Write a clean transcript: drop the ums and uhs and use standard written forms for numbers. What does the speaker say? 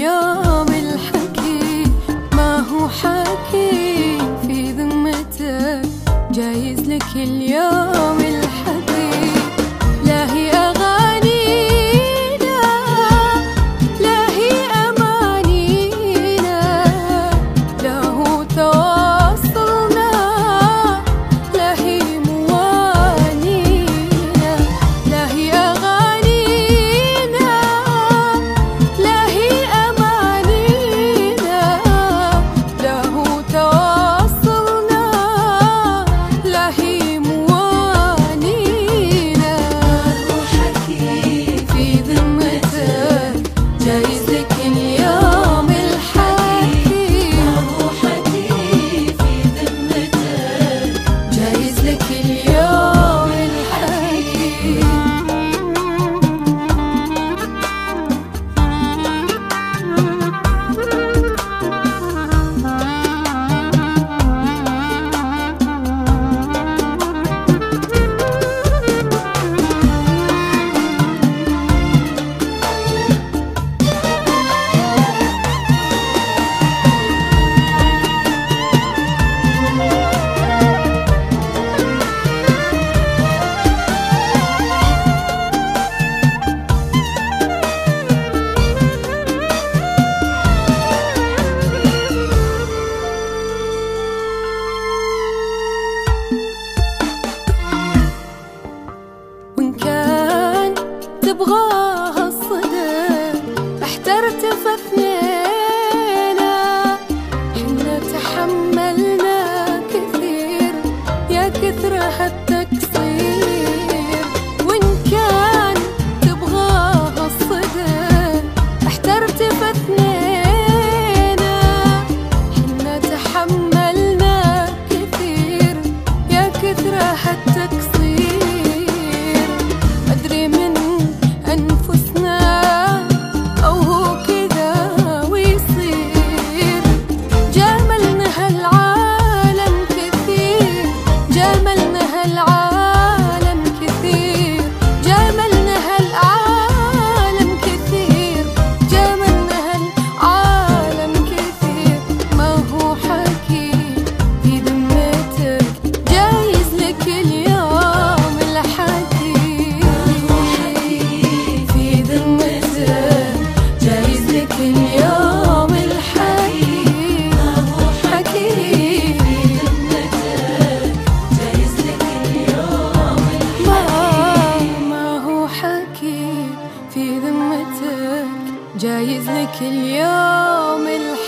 اليوم الحكي ما هو حكي في ذمتك، جايز لك اليوم الحكي. لا هي أغانينا، لا هي أمانينا، لا هو تواصلنا، لا هي موانينا. لا هي أغانينا، لا هي أمانينا، لا هو تواصلنا، لا هي موانينا. في ذمتك جايز لك اليوم الحكي، في ذمتك جايز لك اليوم الحكي. تبغاها الصدى احترت فاثنينا، حنا تحملنا كثير يا كثر هالتقصير. وإن كان تبغاها الصدى احترت فاثنينا، حنا تحملنا كثير يا كثر هالتقصير. أدري من أنفسنا أو هو كذا ويصير، جاملنا هالعالم كثير، جاملنا هالعالم كثير، جاملنا هالعالم كثير، جاملنا هالعالم كثير. ما هو حكي في ذمتك جايز لك اليوم الحكي، في ذمتك جايز لك اليوم الحكي. حكي في ذمتك جايز لك اليوم الحكي. ما هو حكي في ذمتك جايز لك اليوم الحكي.